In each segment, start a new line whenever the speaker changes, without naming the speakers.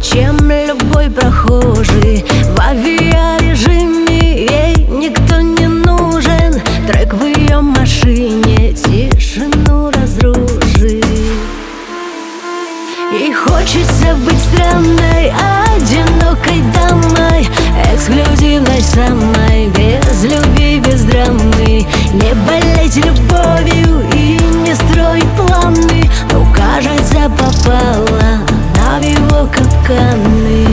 чем любой прохожий. В авиарежиме ей никто не нужен. Трек в ее машине тишину разрушит. Ей хочется быть странной, одинокой дамой, эксклюзивной самой, без любви, без драмы. Не болеть любовью и не строить планы, но, кажется, попала она в его капканы.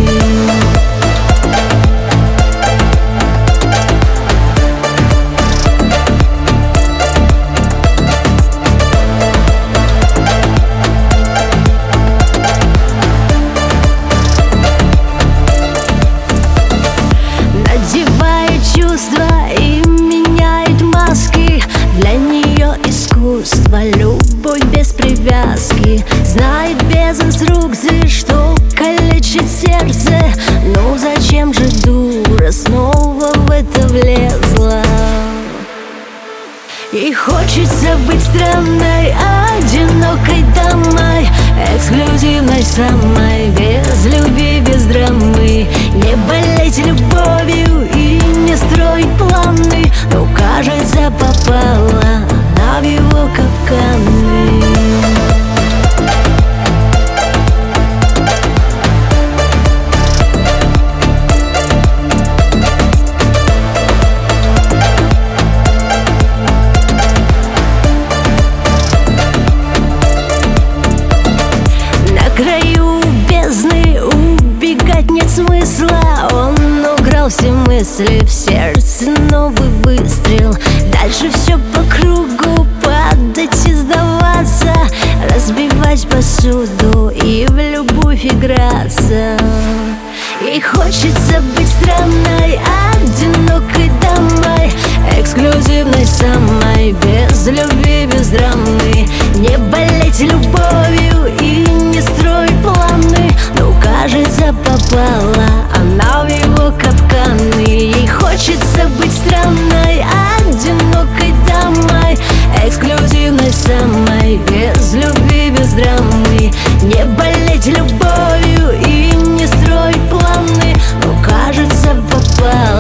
И меняет маски. Для нее искусство, любовь без привязки. Знает без инструкции, что калечит сердце. Ну зачем же дура снова в это влезла? Ей хочется быть странной, одинокой дамой, эксклюзивной самой, без любви, без драмы. Не болеть любовью и не строить планы, но, кажется, попала она в его капканы. На краю бездны убегать нет смысла. Он украл все мысли, в сердце новый выстрел. Дальше все по кругу, падать и сдаваться, разбивать посуду и в любовь играться. Ей хочется быть странной, одинокой дамой, эксклюзивной самой, без любви, без драмы. Не болеть любовью и не строить планы, но, кажется, попала она в его капканы. Ей хочется быть странной, одинокой дамой, эксклюзивной самой, без любви, без драмы. Не болеть любовью и не строить планы, но, кажется, попала